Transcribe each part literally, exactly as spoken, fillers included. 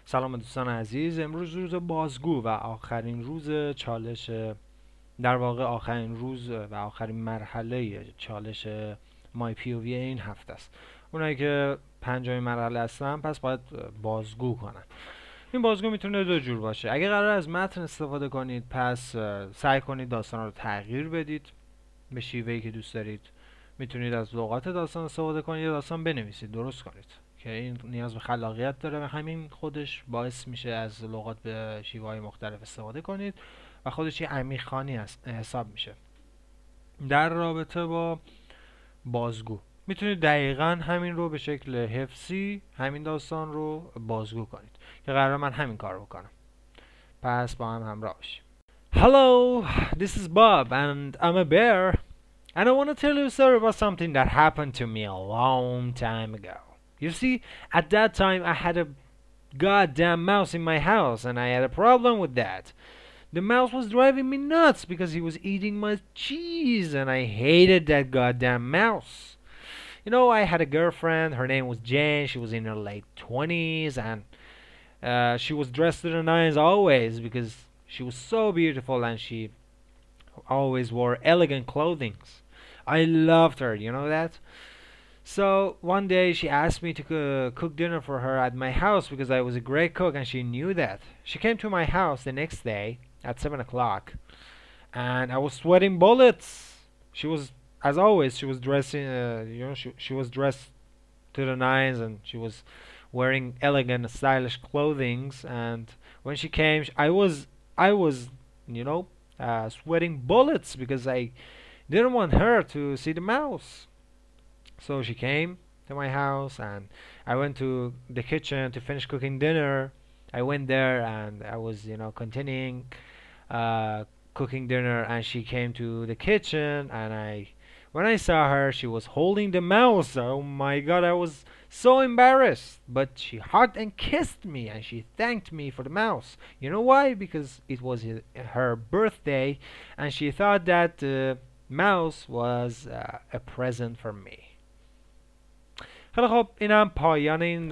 سلام دوستان عزیز. امروز روز بازگو و آخرین روز چالش، در واقع آخرین روز و آخرین مرحله چالش مای پی او وی این هفته است. اونایی که پنجمین مرحله هستن پس باید بازگو کنن. این بازگو میتونه دو جور باشه. اگه قرار از متن استفاده کنید پس سعی کنید داستان رو تغییر بدید به شیوهی که دوست دارید. میتونید از لغات داستان استفاده کنید یا داستان بنویسید، درست کنید که این نیاز به خلاقیت داره و همین خودش باعث میشه از لغات به شیوه‌های مختلف استفاده کنید و خودش یه عمیق‌خوانی حساب میشه. در رابطه با بازگو میتونید دقیقاً همین رو به شکل حفظی همین داستان رو بازگو کنید که قرار من همین کار بکنم. پس با هم همراه باشیم. Hello, this is Bob and I'm a bear and I want to tell you a story about something that happened to me a long time ago. You see, at that time I had a goddamn mouse in my house and I had a problem with that. The mouse was driving me nuts because he was eating my cheese and I hated that goddamn mouse. You know, I had a girlfriend, her name was Jane, she was in her late twenties and uh, she was dressed to the nines always because she was so beautiful and she always wore elegant clothing. I loved her, you know that? So one day she asked me to co- cook dinner for her at my house because I was a great cook and she knew that. She came to my house the next day at seven o'clock and I was sweating bullets. She was, as always, she was dressing, uh, you know, she, she was dressed to the nines and she was wearing elegant, stylish clothing. And when she came, I was, I was, you know, uh, sweating bullets because I didn't want her to see the mouse. So she came to my house and I went to the kitchen to finish cooking dinner. I went there and I was, you know, continuing uh, cooking dinner and she came to the kitchen and I, when I saw her, she was holding the mouse. Oh my god, I was so embarrassed. But she hugged and kissed me and she thanked me for the mouse. You know why? Because it was her birthday and she thought that the mouse was uh, a present for me. خیلی خب، اینم پایان این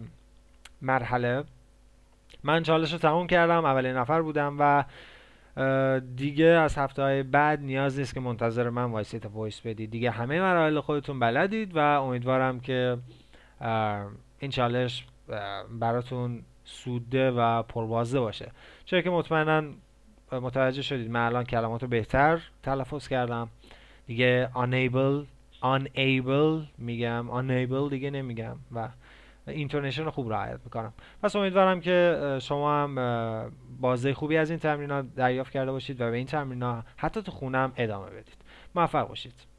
مرحله. من چالش رو تموم کردم، اولین نفر بودم و دیگه از هفته های بعد نیاز نیست که منتظر من وایسید تا وایس بدید. دیگه همه مراحل خودتون بلدید و امیدوارم که این چالش براتون سوده و پربازده باشه. چرا که مطمئنا متوجه شدید من الان کلمات رو بهتر تلفظ کردم. دیگه unable unable میگم، unable دیگه نمیگم و اینتونیشن رو خوب رعایت میکنم. پس امیدوارم که شما هم بازده خوبی از این تمرینات دریافت کرده باشید و به این تمرینات حتی تو خونم ادامه بدید. موفق باشید.